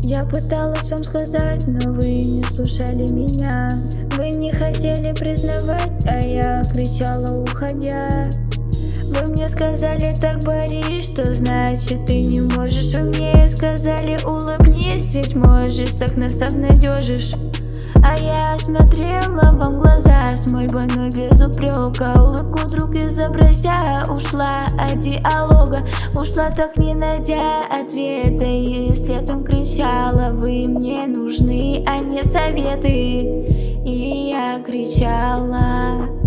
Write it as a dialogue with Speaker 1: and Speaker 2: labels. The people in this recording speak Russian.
Speaker 1: Я пыталась вам сказать, но вы не слушали меня. Вы не хотели признавать, а я кричала, уходя. Вы мне сказали, так борись, что значит ты не можешь. Вы мне сказали, улыбнись, ведь можешь, так нас обнадежишь. А я смотрела вам в глаза с мольбой, но без упрека. Улыбку вдруг изобразя, ушла от диалога. Ушла, так не найдя ответа, и вслед вам кричала: вы мне нужны, а не советы. И я кричала.